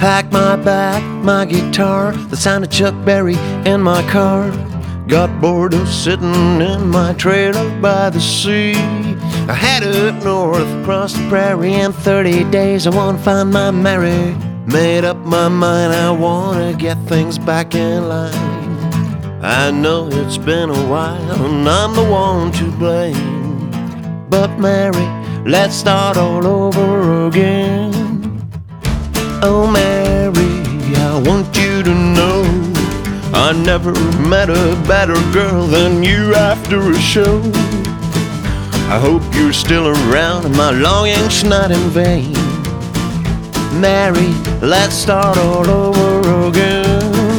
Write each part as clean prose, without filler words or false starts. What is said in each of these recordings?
Packed my bag, my guitar, the sound of Chuck Berry in my car. Got bored of sitting in my trailer by the sea. I headed north across the prairie. In 30 days I wanna find my Mary. Made up my mind, I wanna get things back in line. I know it's been a while and I'm the one to blame, but Mary, let's start all over again. Oh Mary, I want you to know I never met a better girl than you after a show. I hope you're still around and my longing's not in vain. Mary, let's start all over again.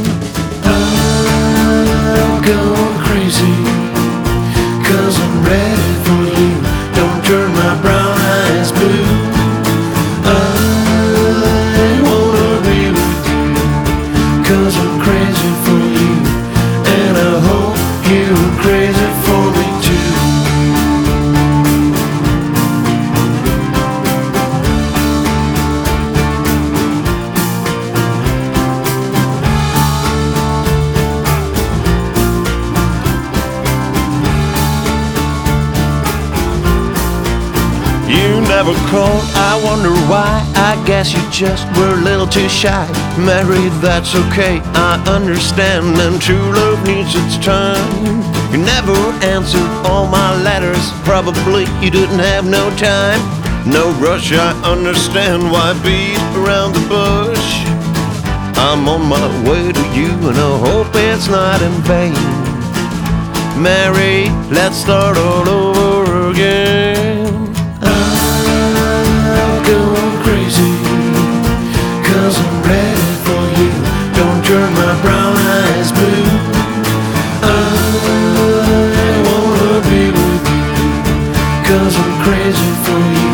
I'm going crazy, 'cause I'm ready for you. Don't turn my brown eyes blue. I wanna be with you, 'cause I'm crazy for you. And I hope you're crazy for me too. You never called, I wonder why. I guess you just were a little too shy. Mary, that's okay, I understand, and true love needs its time. You never answered all my letters, probably you didn't have no time. No rush, I understand why beat around the bush. I'm on my way to you and I hope it's not in vain. Mary, let's start all over again. I'm going crazy, 'cause I'm ready for you. Don't turn my brown eyes blue. I wanna be with you, 'cause I'm crazy for you.